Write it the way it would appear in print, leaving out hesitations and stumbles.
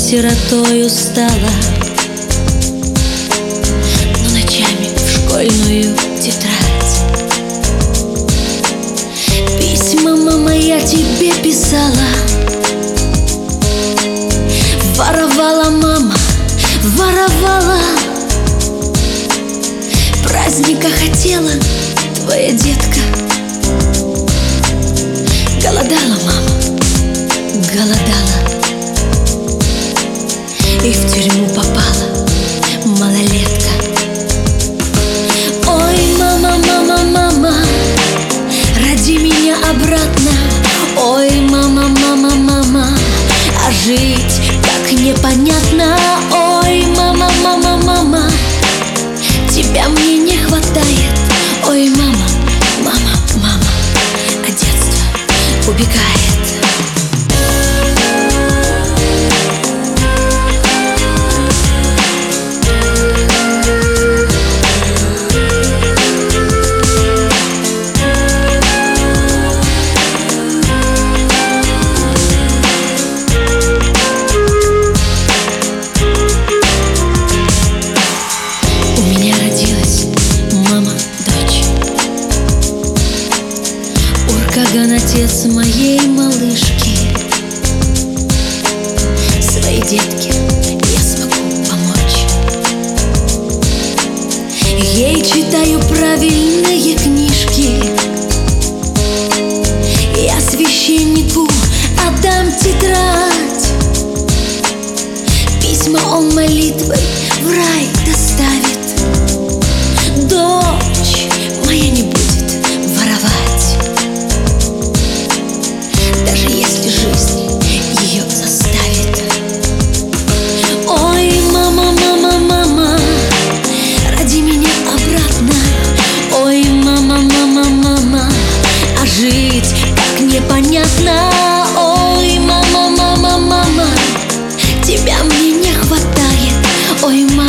сиротою стала, но ночами в школьную тетрадь письма, мама, я тебе писала. Воровала, мама, воровала. Праздника хотела твоя детка. Голодала, мама, голодала. И в тюрьму попала малолетка. Ой, мама, мама, мама, роди меня обратно. Ой, мама, мама, мама, а жить так непонятно. Ой, мама, мама, мама, тебя мне не хватает. Ой, мама, мама, мама, а детство убегает. Уркаган, отец моей малышки. Своей детке я смогу помочь. Ей читаю правильные книжки. Я священнику отдам тетрадь. Письма он молитвой в рай доставит. Дочь моя не будет воровать, даже если жизнь ее заставит. Ой, мама, мама, мама, роди меня обратно. Ой, мама, мама, мама, а жить так непонятно. Ой, мама, мама, мама, тебя мне не хватает. Ой, мама.